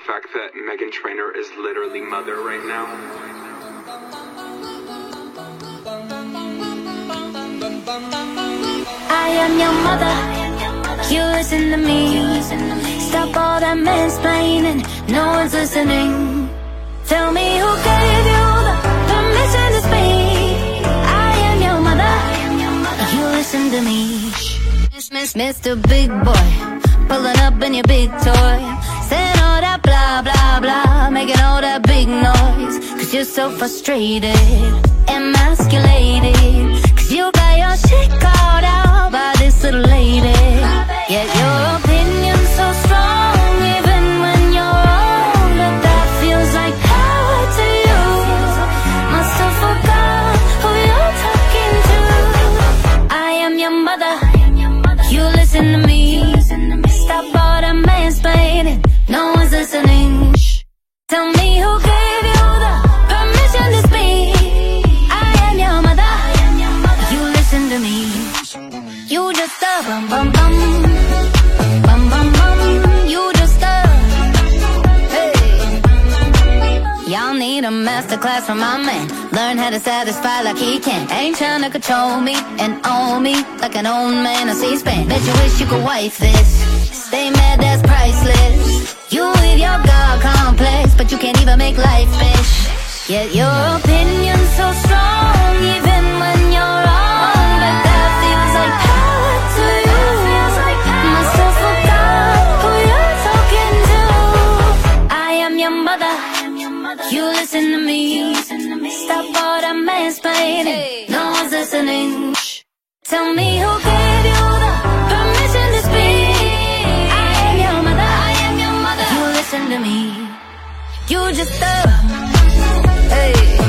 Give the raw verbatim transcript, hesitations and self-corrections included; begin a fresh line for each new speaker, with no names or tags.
fact that Meghan Trainor is literally mother right now?
I am your mother, you listen to me. Stop all that mansplaining, no one's listening. Tell me who gave you the permission to speak. I am your mother, you listen to me. Miss Mister Big Boy, pulling up in your big toy, saying all that blah blah blah, making all that big noise. Cause you're so frustrated, emasculated. Cause you got your shit called out by this little lady. Yet your opinion's so strong, even when you're wrong, that that feels like power to you. Must have forgot who you're talking to. I am your mother, you listen to me. Stop all the mansplaining, no one's listening. Shh. Tell me who gave you the permission to speak. I am your mother, you listen to me. You just a bum bum bum, bum bum bum. You just a hey. Y'all need a masterclass from my man. Learn how to satisfy like he can. Ain't tryna control me and own me like an old man on C-SPAN. Bet you wish you could wife this. Stay mad, that's priceless. You with your God complex, but you can't even make life, bitch. Yet your opinion's so strong, even when you're wrong. But that feels like power to you. Must have forgot who you're talking to. I am your mother, you listen to me. Stop all that mansplaining, no one's listening. Shh. Tell me who gave you the permission to speak. I am your mother, I am your mother. You listen to me. You just uh, hey.